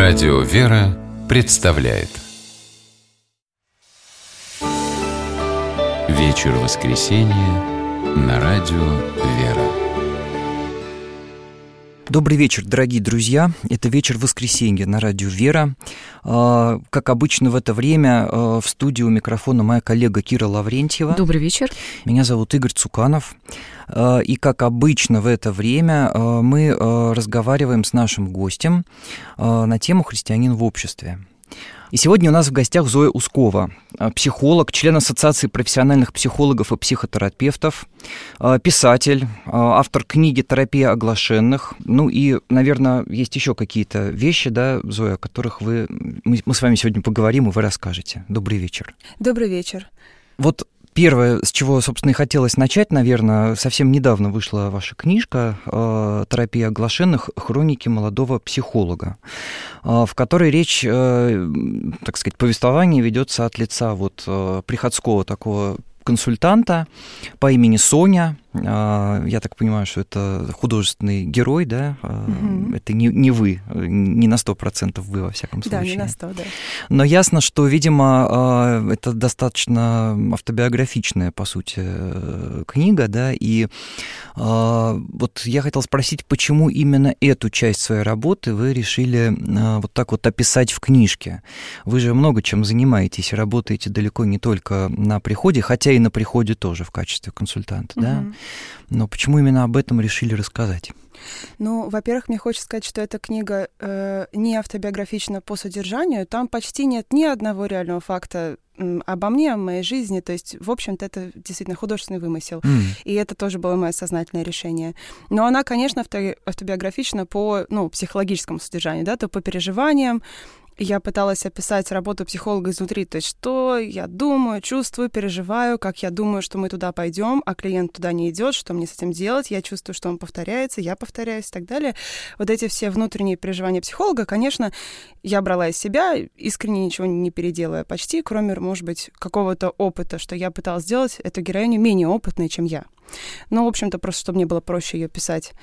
Радио «Вера» представляет вечер воскресенья на радио «Вера». Добрый вечер, дорогие друзья. Это вечер воскресенья на радио «Вера». Как обычно в это время в студии у микрофона моя коллега Кира Лаврентьева. Добрый вечер. Меня зовут Игорь Цуканов. И как обычно в это время мы разговариваем с нашим гостем на тему «Христианин в обществе». И сегодня у нас в гостях Зоя Ускова, психолог, член Ассоциации профессиональных психологов и психотерапевтов, писатель, автор книги «Терапия оглашенных». Ну и, наверное, есть еще какие-то вещи, да, Зоя, о которых мы с вами сегодня поговорим, и вы расскажете. Добрый вечер. Добрый вечер. Вот первое, с чего, собственно, и хотелось начать, наверное, совсем недавно вышла ваша книжка «Терапия оглашенных. Хроники молодого психолога», в которой речь, так сказать, повествование ведется от лица вот приходского такого консультанта по имени Соня. Я так понимаю, что это художественный герой, да? Это не вы, не на 100% вы, во всяком случае. Да, не на 100%, да. Но ясно, что, видимо, это достаточно автобиографичная, по сути, книга, да, и вот я хотел спросить, почему именно эту часть своей работы вы решили вот так вот описать в книжке? Вы же много чем занимаетесь, работаете далеко не только на приходе, хотя и на приходе тоже в качестве консультанта, да? Но почему именно об этом решили рассказать? Ну, во-первых, мне хочется сказать, что эта книга не автобиографична по содержанию. Там почти нет ни одного реального факта обо мне, о моей жизни. То есть, в общем-то, это действительно художественный вымысел. И это тоже было мое сознательное решение. Но она, конечно, автобиографична по психологическому содержанию, да, то по переживаниям. Я пыталась описать работу психолога изнутри, то есть что я думаю, чувствую, переживаю, как я думаю, что мы туда пойдем, а клиент туда не идет, что мне с этим делать, я чувствую, что он повторяется, я повторяюсь и так далее. Вот эти все внутренние переживания психолога, конечно, я брала из себя, искренне ничего не переделывая почти, кроме, может быть, какого-то опыта, что я пыталась сделать эту героиню менее опытной, чем я. Ну, в общем-то, просто чтобы мне было проще ее писать.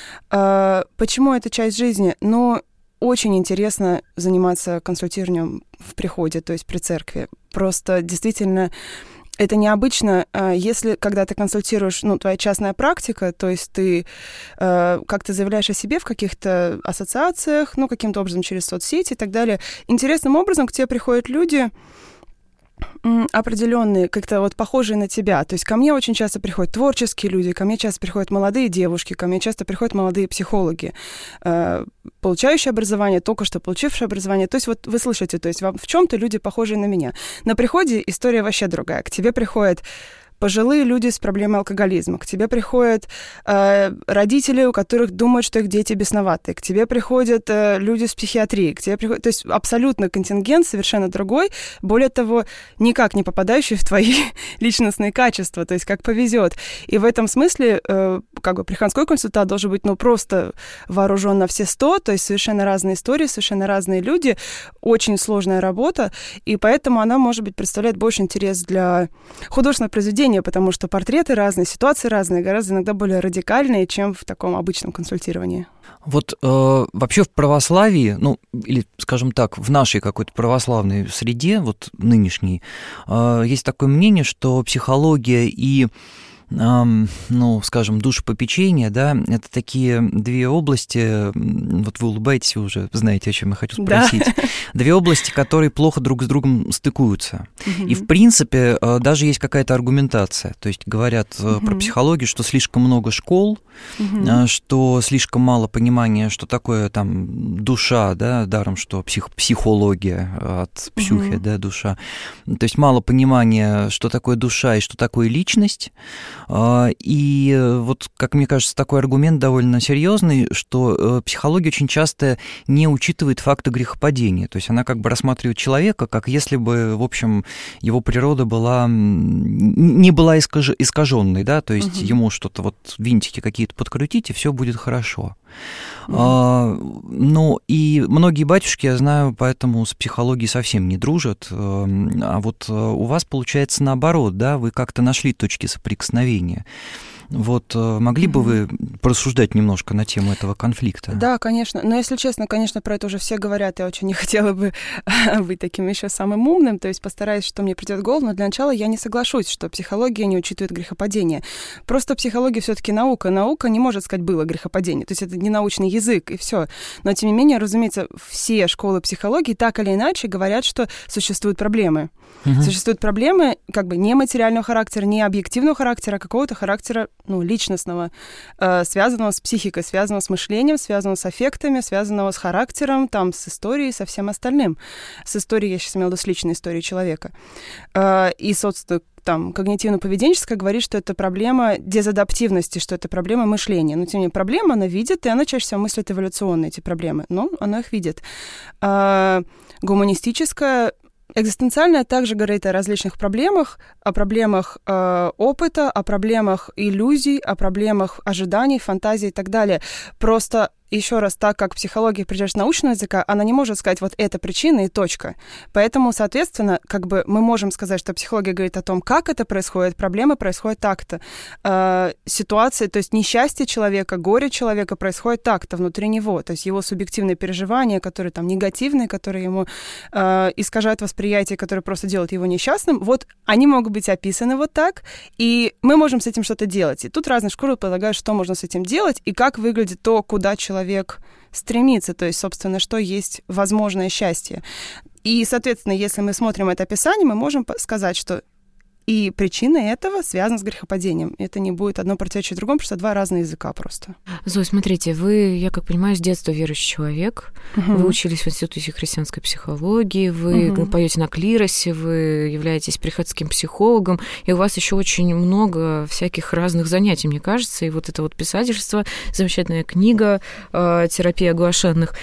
Почему эта часть жизни? Очень интересно заниматься консультированием в приходе, то есть при церкви. Просто действительно это необычно, если, когда ты консультируешь, твоя частная практика, то есть ты как-то заявляешь о себе в каких-то ассоциациях, каким-то образом через соцсети и так далее. Интересным образом к тебе приходят люди определенные, как-то вот похожие на тебя. То есть ко мне очень часто приходят творческие люди, ко мне часто приходят молодые девушки, ко мне часто приходят молодые психологи, получающие образование, только что получившие образование. То есть вот вы слышите, то есть в чем-то люди похожие на меня. На приходе история вообще другая. К тебе приходят пожилые люди с проблемой алкоголизма, к тебе приходят родители, у которых думают, что их дети бесноватые, к тебе приходят люди с психиатрией, к тебе приходят... То есть абсолютно контингент совершенно другой, более того, никак не попадающий в твои личностные качества, то есть как повезет. И в этом смысле приходской консультант должен быть просто вооружен на все 100, то есть совершенно разные истории, совершенно разные люди, очень сложная работа, и поэтому она, может быть, представляет больше интерес для художественного произведения, потому что портреты разные, ситуации разные, гораздо иногда более радикальные, чем в таком обычном консультировании. Вот вообще в православии, или, скажем так, в нашей какой-то православной среде, вот нынешней, есть такое мнение, что психология и скажем, душепопечение, да, это такие две области, вот вы улыбаетесь, вы уже знаете, о чем я хочу спросить, да. Две области, которые плохо друг с другом стыкуются. И, в принципе, даже есть какая-то аргументация, то есть говорят про психологию, что слишком много школ, что слишком мало понимания, что такое там душа, да, даром, что психология от псюхи, да, душа, то есть мало понимания, что такое душа и что такое личность. И вот, как мне кажется, такой аргумент довольно серьезный, что психология очень часто не учитывает факты грехопадения. То есть она как бы рассматривает человека, как если бы, в общем, его природа не была искаженной, да, то есть ему что-то, вот винтики какие-то подкрутить, и все будет хорошо. И многие батюшки, я знаю, поэтому с психологией совсем не дружат. А вот у вас получается наоборот, да, вы как-то нашли точки соприкосновения. Вот могли бы вы порассуждать немножко на тему этого конфликта? Да, конечно. Но, если честно, конечно, про это уже все говорят. Я очень не хотела бы быть таким еще самым умным, то есть постараюсь, что мне придет в голову, но для начала я не соглашусь, что психология не учитывает грехопадение. Просто психология все-таки наука. Наука не может сказать «было грехопадение». То есть это не научный язык, и все. Но, тем не менее, разумеется, все школы психологии так или иначе говорят, что существуют проблемы. Существуют проблемы как бы не материального характера, не объективного характера, а какого-то характера, личностного, связанного с психикой, связанного с мышлением, связанного с аффектами, связанного с характером, там, с историей, со всем остальным. С историей, я сейчас имела в виду, с личной историей человека. И, собственно, там, когнитивно-поведенческая говорит, что это проблема дезадаптивности, что это проблема мышления. Но, тем не менее, проблема она видит, и она чаще всего мыслит эволюционно, эти проблемы. Но она их видит. Гуманистическая, экзистенциальная также говорит о различных проблемах, о проблемах опыта, о проблемах иллюзий, о проблемах ожиданий, фантазий и так далее. Просто еще раз, так как психология придерживается научного языка, она не может сказать вот это причина и точка. Поэтому, соответственно, как бы мы можем сказать, что психология говорит о том, как это происходит, проблемы происходят так-то. Ситуация, то есть несчастье человека, горе человека происходит так-то внутри него. То есть его субъективные переживания, которые там негативные, которые ему искажают восприятие, которые просто делают его несчастным, вот они могут быть описаны вот так, и мы можем с этим что-то делать. И тут разные школы предлагают, что можно с этим делать, и как выглядит то, куда человек стремится, то есть, собственно, что есть возможное счастье. И, соответственно, если мы смотрим это описание, мы можем сказать, что и причина этого связана с грехопадением. Это не будет одно противоречить другому, потому что два разных языка просто. Зоя, смотрите, вы, я как понимаю, с детства верующий человек. Вы учились в Институте христианской психологии, вы поете на клиросе, вы являетесь приходским психологом, и у вас еще очень много всяких разных занятий, мне кажется. И вот это вот писательство, замечательная книга «Терапия оглашенных».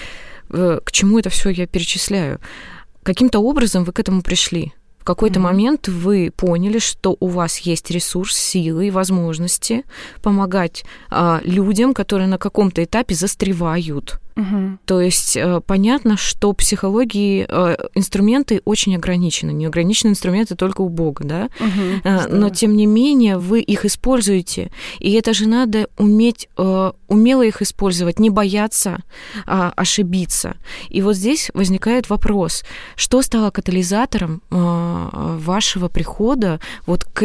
К чему это все я перечисляю? Каким-то образом вы к этому пришли. В какой-то момент вы поняли, что у вас есть ресурс, силы и возможности помогать людям, которые на каком-то этапе застревают. То есть понятно, что в психологии инструменты очень ограничены. Неограниченные инструменты только у Бога, да? Но, тем не менее, вы их используете. И это же надо уметь умело их использовать, не бояться ошибиться. И вот здесь возникает вопрос, что стало катализатором вашего прихода вот к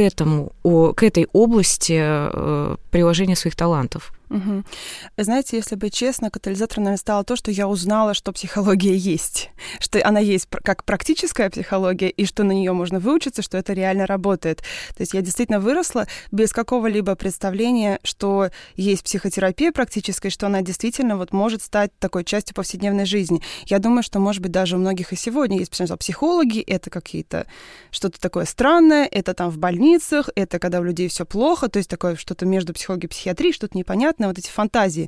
этой области приложения своих талантов? Вы знаете, если быть честно, катализатором, наверное, стало то, что я узнала, что психология есть, что она есть как практическая психология, и что на нее можно выучиться, что это реально работает. То есть я действительно выросла без какого-либо представления, что есть психотерапия практическая, что она действительно вот может стать такой частью повседневной жизни. Я думаю, что, может быть, даже у многих и сегодня есть, потому что психологи — это какие-то что-то такое странное, это там в больницах, это когда у людей все плохо, то есть такое что-то между психологией и психиатрией, что-то непонятное, вот эти фантазии.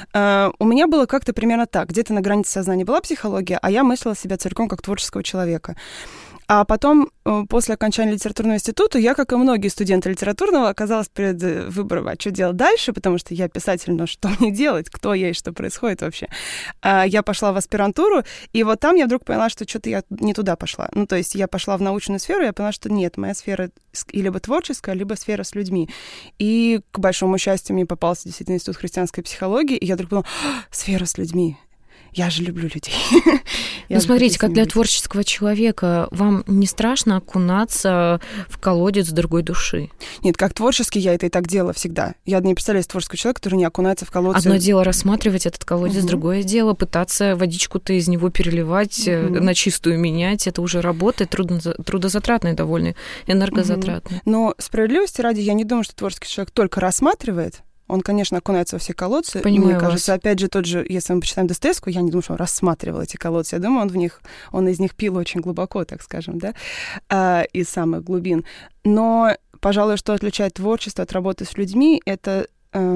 У меня было как-то примерно так. Где-то на границе сознания была психология, а я мыслила себя целиком как творческого человека. А потом, после окончания литературного института, я, как и многие студенты литературного, оказалась перед выбором, а что делать дальше, потому что я писатель, но что мне делать, кто я и что происходит вообще. Я пошла в аспирантуру, и вот там я вдруг поняла, что что-то я не туда пошла. Ну, то есть я пошла в научную сферу, и я поняла, что нет, моя сфера либо творческая, либо сфера с людьми. И, к большому счастью, мне попался действительно Институт христианской психологии, и я вдруг поняла, сфера с людьми. Я же люблю людей. Ну, смотрите, как для творческого человека, вам не страшно окунаться в колодец другой души? Нет, как творческий я это и так делала всегда. Я не представляю творческого человека, который не окунается в колодец. Одно дело рассматривать этот колодец, другое дело пытаться водичку-то из него переливать, на чистую менять. Это уже работает, трудозатратное довольно, энергозатратное. Но справедливости ради, я не думаю, что творческий человек только рассматривает. Он, конечно, окунается во все колодцы. Понимаю. Мне кажется, опять же, тот же, если мы почитаем Достоевского, я не думаю, что он рассматривал эти колодцы. Я думаю, он из них пил очень глубоко, так скажем, да, из самых глубин. Но, пожалуй, что отличает творчество от работы с людьми, это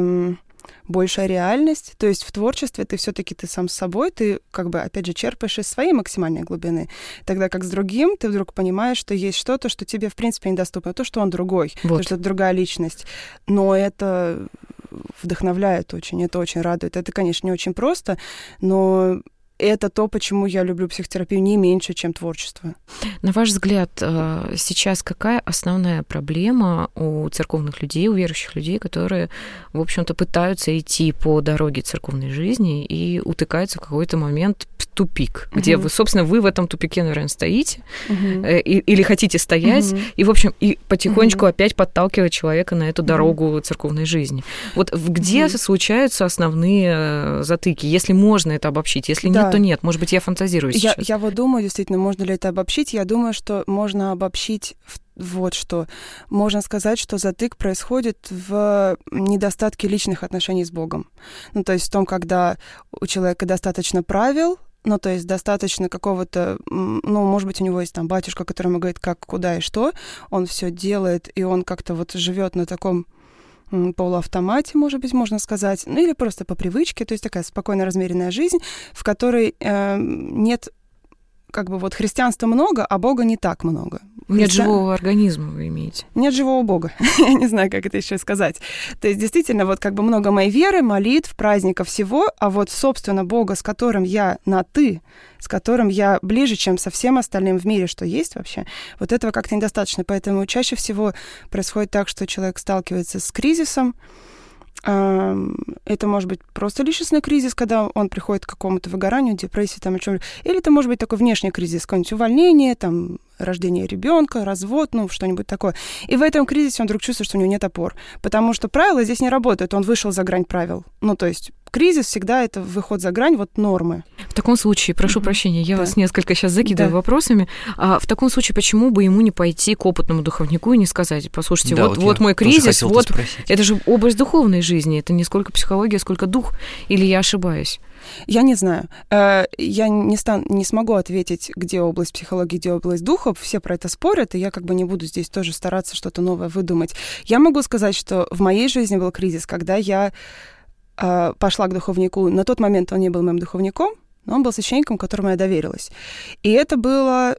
большая реальность. То есть в творчестве ты все-таки ты сам с собой, ты как бы, опять же, черпаешь из своей максимальной глубины. Тогда как с другим ты вдруг понимаешь, что есть что-то, что тебе, в принципе, недоступно. То, что он другой, то, что это другая личность. Но это вдохновляет очень, это очень радует. Это, конечно, не очень просто, но это то, почему я люблю психотерапию не меньше, чем творчество. На ваш взгляд, сейчас какая основная проблема у церковных людей, у верующих людей, которые, в общем-то, пытаются идти по дороге церковной жизни и утыкаются в какой-то момент в тупик, где вы, собственно, вы в этом тупике, наверное, стоите или хотите стоять, и, в общем, и потихонечку опять подталкивать человека на эту дорогу церковной жизни. Вот где случаются основные затыки, если можно это обобщить? Если нет, то нет. Может быть, я фантазирую сейчас. Я вот думаю, действительно, можно ли это обобщить. Я думаю, что можно обобщить вот что. Можно сказать, что затык происходит в недостатке личных отношений с Богом. Ну, то есть в том, когда у человека достаточно правил, ну, то есть достаточно какого-то, ну, может быть, у него есть там батюшка, который ему говорит, как, куда и что, он все делает, и он как-то вот живет на таком полуавтомате, может быть, можно сказать, ну, или просто по привычке, то есть такая спокойно размеренная жизнь, в которой нет, как бы вот христианства много, а Бога не так много. Нет живого организма, вы имеете? Нет живого Бога. Я не знаю, как это еще сказать. То есть, действительно, вот как бы много моей веры, молитв, праздников, всего, а вот, собственно, Бога, с которым я на «ты», с которым я ближе, чем со всем остальным в мире, что есть вообще, вот этого как-то недостаточно. Поэтому чаще всего происходит так, что человек сталкивается с кризисом. Это может быть просто личностный кризис, когда он приходит к какому-то выгоранию, депрессии, там, о чем-то. Или это может быть такой внешний кризис, какое-нибудь увольнение, там, рождение ребенка, развод, ну, что-нибудь такое. И в этом кризисе он вдруг чувствует, что у него нет опор. Потому что правила здесь не работают, он вышел за грань правил. Ну, то есть кризис всегда это выход за грань вот нормы. В таком случае, прошу прощения, я вас несколько сейчас закидываю вопросами. В таком случае, почему бы ему не пойти к опытному духовнику и не сказать, послушайте, вот мой кризис, вот это же область духовной жизни, это не сколько психология, сколько дух, или я ошибаюсь? Я не знаю. Я не смогу ответить, где область психологии, где область духа. Все про это спорят, и я как бы не буду здесь тоже стараться что-то новое выдумать. Я могу сказать, что в моей жизни был кризис, когда я пошла к духовнику. На тот момент он не был моим духовником, но он был священником, которому я доверилась. И это была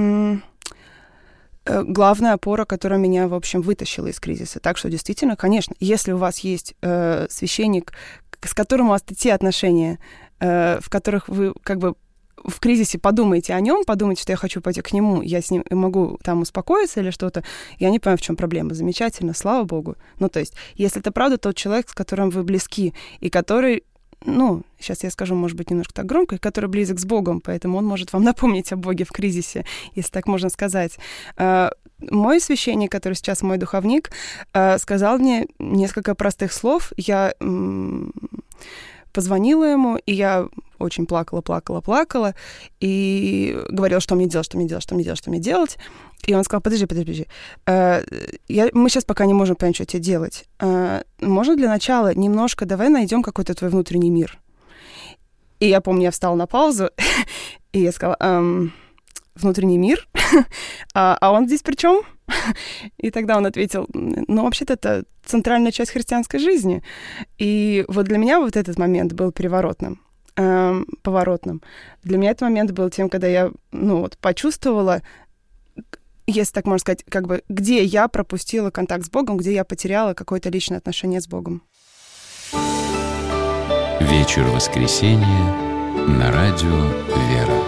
главная опора, которая меня, в общем, вытащила из кризиса. Так что, действительно, конечно, если у вас есть священник, с которым у вас те отношения, в которых вы как бы в кризисе подумаете о нем, подумаете, что я хочу пойти к нему, я с ним могу там успокоиться или что-то, я не понимаю, в чем проблема. Замечательно, слава Богу. Ну, то есть, если это правда тот человек, с которым вы близки, и который, ну, сейчас я скажу, может быть, немножко так громко, и который близок с Богом, поэтому он может вам напомнить о Боге в кризисе, если так можно сказать. Мой священник, который сейчас мой духовник, сказал мне несколько простых слов. Я позвонила ему, и я очень плакала, и говорила, что мне делать. И он сказал, подожди. Мы сейчас пока не можем понять, что тебе делать. Можно для начала немножко, давай найдем какой-то твой внутренний мир. И я помню, я встала на паузу, и я сказала, внутренний мир? А он здесь при чем? И тогда он ответил, ну, вообще-то это центральная часть христианской жизни. И вот для меня вот этот момент был поворотным. Для меня этот момент был тем, когда я, ну, вот, почувствовала, если так можно сказать, как бы, где я пропустила контакт с Богом, где я потеряла какое-то личное отношение с Богом. Вечер воскресенья на радио «Вера».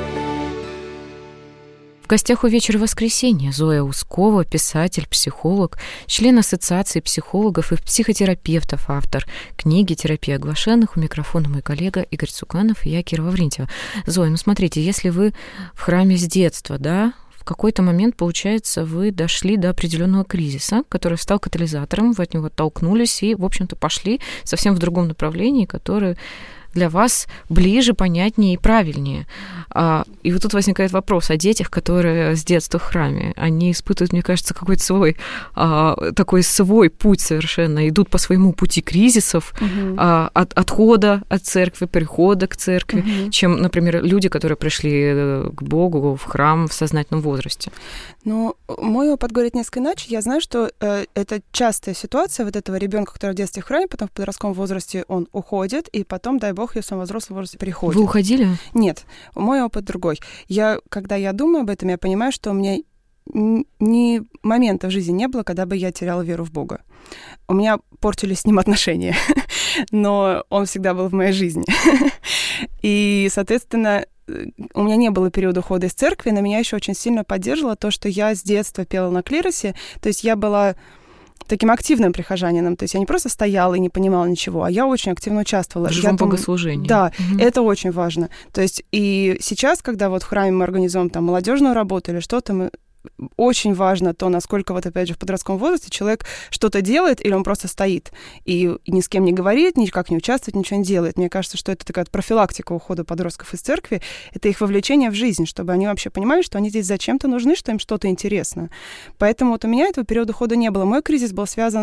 В гостях у «Вечера воскресенья» Зоя Ускова, писатель, психолог, член Ассоциации психологов и психотерапевтов, автор книги «Терапия оглашенных». У микрофона мой коллега Игорь Цуканов и я, Кира Лаврентьева. Зоя, ну смотрите, если вы в храме с детства, да, в какой-то момент, получается, вы дошли до определенного кризиса, который стал катализатором, вы от него оттолкнулись и, в общем-то, пошли совсем в другом направлении, которое для вас ближе, понятнее и правильнее. И вот тут возникает вопрос о детях, которые с детства в храме. Они испытывают, мне кажется, какой-то свой, такой свой путь совершенно, идут по своему пути кризисов, отхода от церкви, прихода к церкви, чем, например, люди, которые пришли к Богу в храм в сознательном возрасте. Ну, мой опыт говорит несколько иначе. Я знаю, что это частая ситуация вот этого ребенка, который в детстве в храме, потом в подростковом возрасте он уходит, и потом, дай Бог, если он в взрослом возрасте приходит. Вы уходили? Нет, мой опыт другой. Когда я думаю об этом, я понимаю, что у меня ни момента в жизни не было, когда бы я теряла веру в Бога. У меня портились с ним отношения, но он всегда был в моей жизни. И, соответственно, у меня не было периода ухода из церкви, но меня еще очень сильно поддерживало то, что я с детства пела на клиросе, то есть я была таким активным прихожанином, то есть я не просто стояла и не понимала ничего, а я очень активно участвовала. В живом богослужении. Да, это очень важно. То есть и сейчас, когда вот в храме мы организуем там молодежную работу или что-то, очень важно то, насколько вот опять же в подростковом возрасте человек что-то делает или он просто стоит и ни с кем не говорит, никак не участвует, ничего не делает. Мне кажется, что это такая профилактика ухода подростков из церкви, это их вовлечение в жизнь, чтобы они вообще понимали, что они здесь зачем-то нужны, что им что-то интересно. Поэтому вот у меня этого периода ухода не было. Мой кризис был связан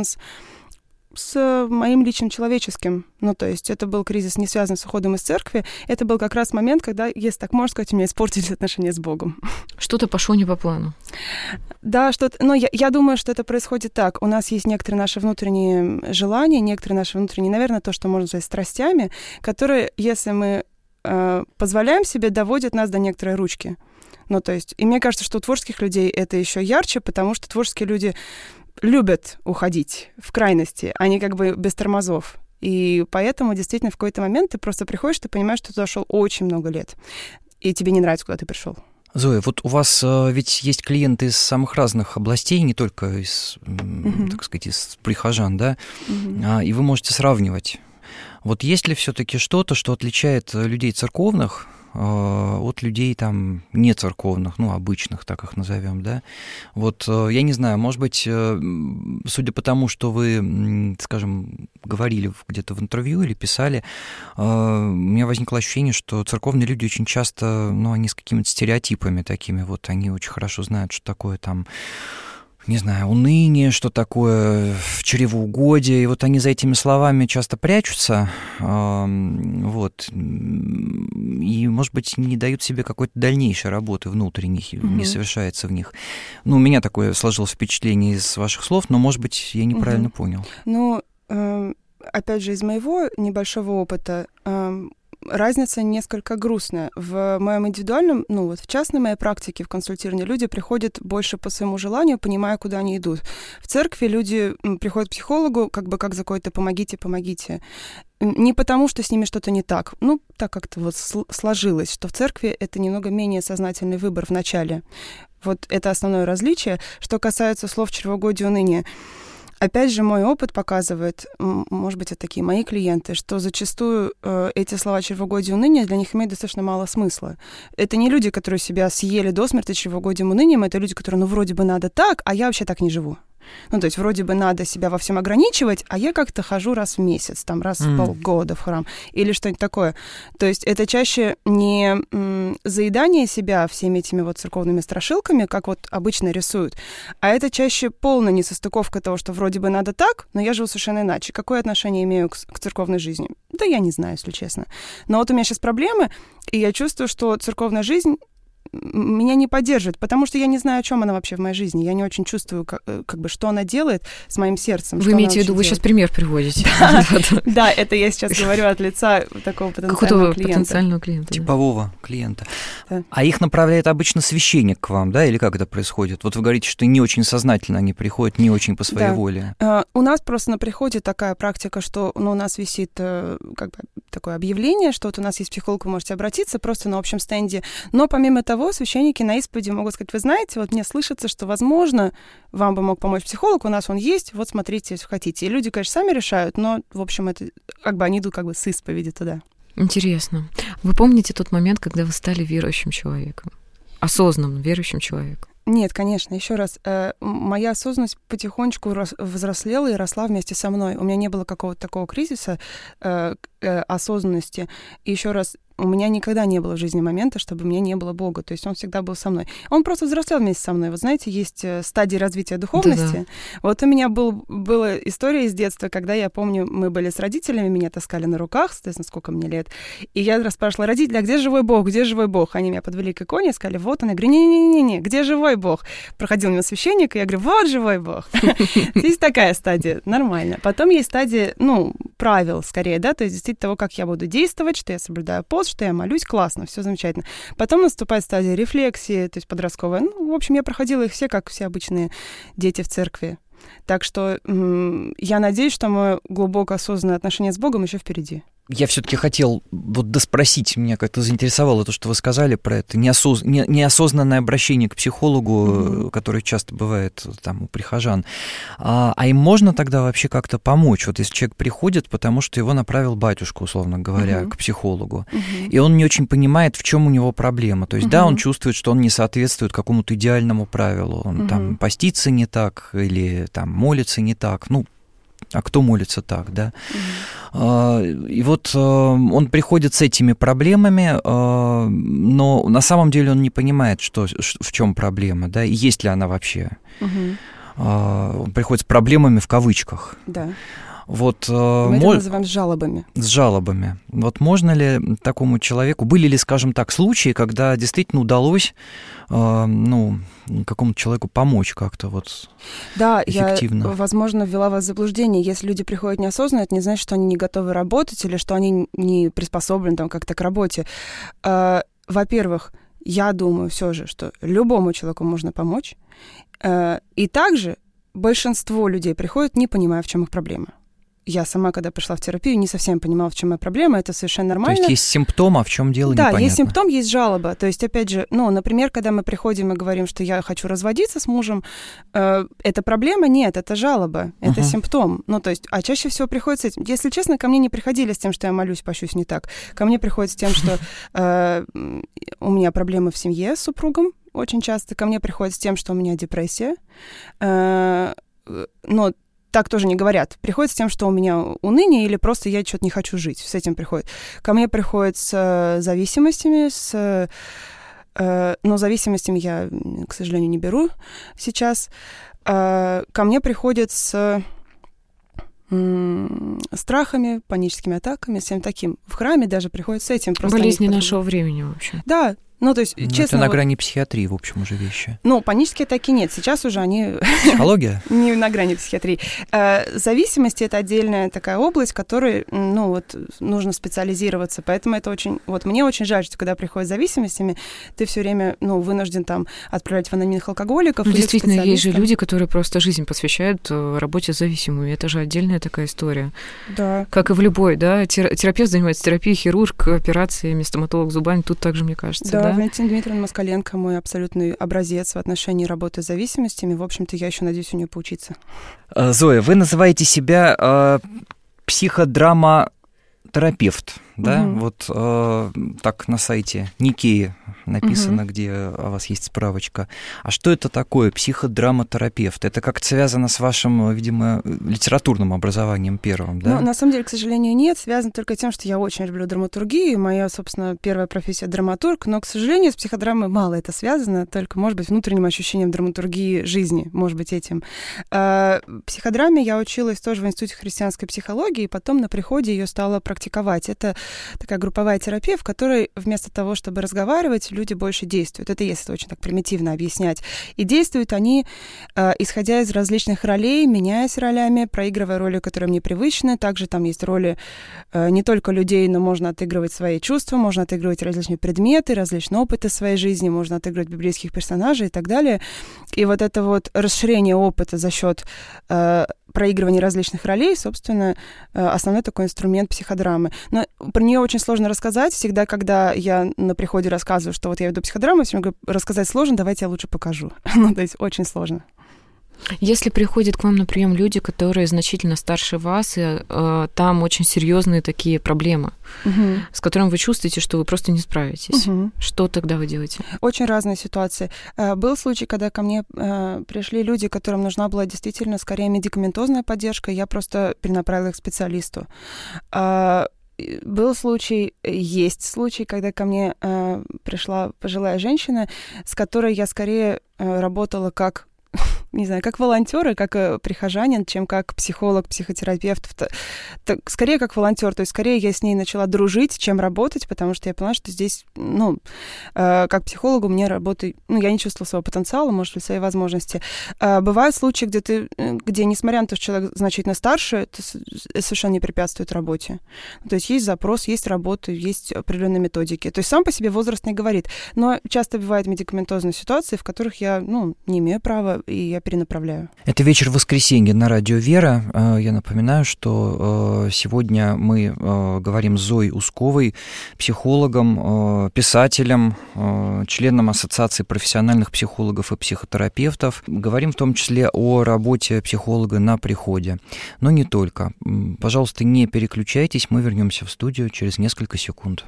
с моим личным человеческим. Ну, то есть это был кризис, не связан с уходом из церкви. Это был как раз момент, когда, если так можно сказать, у меня испортились отношения с Богом. Что-то пошло не по плану. Да, что-то... Но я думаю, что это происходит так. У нас есть некоторые наши внутренние желания, некоторые наши внутренние, наверное, то, что можно назвать страстями, которые, если мы позволяем себе, доводят нас до некоторой ручки. Ну, то есть... И мне кажется, что у творческих людей это еще ярче, потому что творческие люди любят уходить в крайности, они как бы без тормозов. И поэтому действительно в какой-то момент ты просто приходишь, ты понимаешь, что ты туда шел очень много лет, и тебе не нравится, куда ты пришел. Зоя, вот у вас ведь есть клиенты из самых разных областей, не только из, так сказать, из прихожан, да, и вы можете сравнивать. Вот есть ли все-таки что-то, что отличает людей церковных от людей там не церковных, ну, обычных, так их назовем, да? Вот, я не знаю, может быть, судя по тому, что вы, скажем, говорили где-то в интервью или писали, у меня возникло ощущение, что церковные люди очень часто, ну, они с какими-то стереотипами такими, вот, они очень хорошо знают, что такое там, не знаю, уныние, что такое чревоугодие, и вот они за этими словами часто прячутся, вот, и, может быть, не дают себе какой-то дальнейшей работы внутренней, не совершается в них. Ну, у меня такое сложилось впечатление из ваших слов, но, может быть, я неправильно понял. Ну, опять же, из моего небольшого опыта, разница несколько грустная. В моем индивидуальном, ну вот в частной моей практике, в консультировании, люди приходят больше по своему желанию, понимая, куда они идут. В церкви люди приходят к психологу как бы как за какое-то «помогите». Не потому, что с ними что-то не так. Ну, так как-то вот сложилось, что в церкви это немного менее сознательный выбор в начале. Вот это основное различие. Что касается слов «чревоугодие», «уныние», опять же, мой опыт показывает, может быть, это такие мои клиенты, что зачастую эти слова «чревоугодие», «уныние» для них имеют достаточно мало смысла. Это не люди, которые себя съели до смерти чревоугодием, унынием, это люди, которые, ну, вроде бы надо так, а я вообще так не живу. Ну, то есть вроде бы надо себя во всем ограничивать, а я как-то хожу раз в месяц, там, раз в полгода в храм или что-нибудь такое. То есть это чаще не заедание себя всеми этими вот церковными страшилками, как вот обычно рисуют, а это чаще полная несостыковка того, что вроде бы надо так, но я живу совершенно иначе. Какое отношение имею к церковной жизни? Да я не знаю, если честно. Но вот у меня сейчас проблемы, и я чувствую, что церковная жизнь меня не поддерживает, потому что я не знаю, о чем она вообще в моей жизни. Я не очень чувствую, как бы, что она делает с моим сердцем. Вы имеете в виду, вы сейчас пример приводите. Да, это я сейчас говорю от лица такого потенциального клиента. Типового клиента. А их направляет обычно священник к вам, да, или как это происходит? Вот вы говорите, что не очень сознательно они приходят, не очень по своей воле. У нас просто на приходе такая практика, что у нас висит как бы такое объявление, что вот у нас есть психолог, вы можете обратиться просто на общем стенде. Но помимо того, священники на исповеди могут сказать: вы знаете, вот мне слышится, что, возможно, вам бы мог помочь психолог, у нас он есть, вот смотрите, если хотите. И люди, конечно, сами решают, но, в общем, это как бы они идут как бы с исповеди туда. Интересно. Вы помните тот момент, когда вы стали верующим человеком? Осознанным верующим человеком? Нет, конечно, еще раз, моя осознанность потихонечку взрослела и росла вместе со мной. У меня не было какого-то такого кризиса осознанности. И еще раз, у меня никогда не было в жизни момента, чтобы у меня не было Бога. То есть он всегда был со мной. Он просто взрослел вместе со мной. Вот знаете, есть стадии развития духовности. Да-да. Вот у меня была история из детства, когда, я помню, мы были с родителями, меня таскали на руках, соответственно, сколько мне лет. И я расспрашивала родителей: а где живой Бог? Где живой Бог? Они меня подвели к иконе и сказали: вот он. Я говорю: не-не-не, где живой Бог? Проходил мимо священника, и я говорю: вот живой Бог. Есть такая стадия, нормально. Потом есть стадия, правил скорее, да, то есть действительно того, как я буду действовать, что я соблюдаю пост, что я молюсь, классно, все замечательно. Потом наступает стадия рефлексии, то есть подростковая. В общем, я проходила их все, как все обычные дети в церкви. Так что я надеюсь, что мое глубоко осознанное отношение с Богом еще впереди. Я все-таки хотел вот доспросить, меня как-то заинтересовало то, что вы сказали про это неосознанное обращение к психологу, которое часто бывает там у прихожан. А им можно тогда вообще как-то помочь? Вот если человек приходит, потому что его направил батюшка, условно говоря, к психологу, и он не очень понимает, в чем у него проблема. То есть, да, он чувствует, что он не соответствует какому-то идеальному правилу. Он там постится не так или там молится не так. Ну, а кто молится так, да? И вот он приходит с этими проблемами, но на самом деле он не понимает, в чем проблема, да, и есть ли она вообще. Он приходит с проблемами в кавычках. Да. Вот, мы это называем жалобами. С жалобами. Вот можно ли такому человеку, были ли, скажем так, случаи, когда действительно удалось какому-то человеку помочь как-то вот эффективно? Да, я, возможно, ввела вас в заблуждение. Если люди приходят неосознанно, это не значит, что они не готовы работать или что они не приспособлены там как-то к работе. Во-первых, я думаю все же, что любому человеку можно помочь. И также большинство людей приходят, не понимая, в чем их проблема. Я сама, когда пришла в терапию, не совсем понимала, в чем моя проблема, это совершенно нормально. То есть симптом, а в чем дело, непонятно. Да, есть симптом, есть жалоба. То есть, опять же, например, когда мы приходим и говорим, что я хочу разводиться с мужем, это проблема? Нет, это жалоба, это симптом. То есть, а чаще всего приходит с этим. Если честно, ко мне не приходили с тем, что я молюсь, пощусь не так. Ко мне приходит с тем, что у меня проблемы в семье с супругом очень часто. Ко мне приходит с тем, что у меня депрессия. Но так тоже не говорят. Приходит с тем, что у меня уныние или просто я что-то не хочу жить. С этим приходит. Ко мне приходит с зависимостями, но зависимостями я, к сожалению, не беру сейчас. Ко мне приходит с страхами, паническими атаками, всем таким. В храме даже приходит с этим. Болезни нашего времени, в общем. Да. То есть, честно... Это на грани психиатрии, в общем, уже вещи. Панические атаки нет. Сейчас уже они... Психология? Не на грани психиатрии. Зависимость — это отдельная такая область, в которой, нужно специализироваться. Поэтому это очень... мне очень жаль, что когда приходят с зависимостями, ты все время, вынужден там отправлять в анонимных алкоголиков. Действительно, есть же люди, которые просто жизнь посвящают работе с зависимыми. Это же отдельная такая история. Да. Как и в любой, да? Терапевт занимается терапией, хирург, операциями, стоматолог зубами. Тут также, мне кажется, да? Валентина Дмитриевна Москаленко мой абсолютный образец в отношении работы с зависимостями. В общем-то, я еще надеюсь у нее поучиться. Зоя, вы называете себя психодраматерапевт, да? Вот так на сайте Никеи написано, где у вас есть справочка. А что это такое психодраматерапевт? Это как-то связано с вашим, видимо, литературным образованием первым, да? На самом деле, к сожалению, нет. Связано только тем, что я очень люблю драматургию. Моя, собственно, первая профессия — драматург. Но, к сожалению, с психодрамой мало это связано. Только, может быть, внутренним ощущением драматургии жизни. Может быть, этим. Психодраме я училась тоже в Институте христианской психологии, и потом на приходе ее стала практиковать. Это такая групповая терапия, в которой вместо того, чтобы разговаривать, люди больше действуют. Это если очень так примитивно объяснять. И действуют они, исходя из различных ролей, меняясь ролями, проигрывая роли, которые мне привычны. Также там есть роли не только людей, но можно отыгрывать свои чувства, можно отыгрывать различные предметы, различные опыты своей жизни, можно отыгрывать библейских персонажей и так далее. И вот это вот расширение опыта за счет проигрывания различных ролей, собственно, основной такой инструмент психодрамы. Но про нее очень сложно рассказать. Всегда, когда я на приходе рассказываю, что вот я веду психодраму, все говорю, рассказать сложно, давайте я лучше покажу. То есть очень сложно. Если приходят к вам на прием люди, которые значительно старше вас, и там очень серьезные такие проблемы, с которыми вы чувствуете, что вы просто не справитесь, что тогда вы делаете? Очень разные ситуации. Был случай, когда ко мне пришли люди, которым нужна была действительно скорее медикаментозная поддержка, я просто перенаправила их к специалисту. Был случай, есть случай, когда ко мне пришла пожилая женщина, с которой я скорее работала как не знаю, как волонтер и как прихожанин, чем как психолог, психотерапевт. Скорее как волонтер, то есть скорее я с ней начала дружить, чем работать, потому что я поняла, что здесь, как психологу мне работать, я не чувствовала своего потенциала, может быть, своей возможности. Бывают случаи, где, несмотря на то, что человек значительно старше, это совершенно не препятствует работе. То есть есть запрос, есть работа, есть определенные методики. То есть сам по себе возраст не говорит. Но часто бывают медикаментозные ситуации, в которых я, не имею права, и перенаправляю. Это вечер воскресенья на радио «Вера». Я напоминаю, что сегодня мы говорим с Зоей Усковой, психологом, писателем, членом Ассоциации профессиональных психологов и психотерапевтов. Говорим в том числе о работе психолога на приходе. Но не только. Пожалуйста, не переключайтесь, мы вернемся в студию через несколько секунд.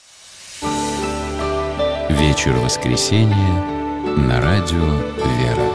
Вечер воскресенья на радио «Вера».